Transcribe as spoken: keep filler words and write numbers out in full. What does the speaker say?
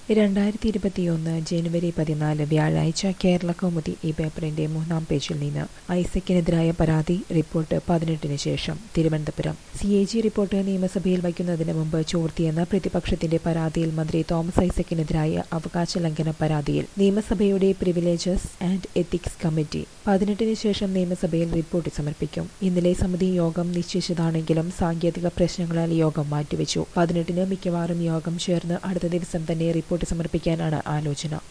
രണ്ടായിരത്തി ഇരുപത്തിയൊന്ന് ജനുവരി പതിനാല് വ്യാഴാഴ്ച കേരള കൗമുദി ഈ പേപ്പറിന്റെ മൂന്നാം പേജിൽ നിന്ന് ഐസക്കിനെതിരായ പരാതി റിപ്പോർട്ട് പതിനെട്ടിന് ശേഷം Thiruvananthapuram C A G report നിയമസഭയിൽ വയ്ക്കുന്നതിന് മുമ്പ് ചോർത്തിയെന്ന പ്രതിപക്ഷത്തിന്റെ പരാതിയിൽ മന്ത്രി തോമസ് ഐസക്കിനെതിരായ അവകാശ ലംഘന പരാതിയിൽ നിയമസഭയുടെ പ്രിവിലേജസ് ആൻഡ് എത്തിക്സ് കമ്മിറ്റി പതിനെട്ടിന് ശേഷം നിയമസഭയിൽ റിപ്പോർട്ട് സമർപ്പിക്കും. ഇന്നലെ സമിതി യോഗം നിശ്ചയിച്ചതാണെങ്കിലും സാങ്കേതിക പ്രശ്നങ്ങളാൽ യോഗം മാറ്റിവെച്ചു. പതിനെട്ടിന് മിക്കവാറും യോഗം ചേർന്ന് അടുത്ത ദിവസം തന്നെ റിപ്പോർട്ട് സമർപ്പിക്കാനാണ് ആലോചന.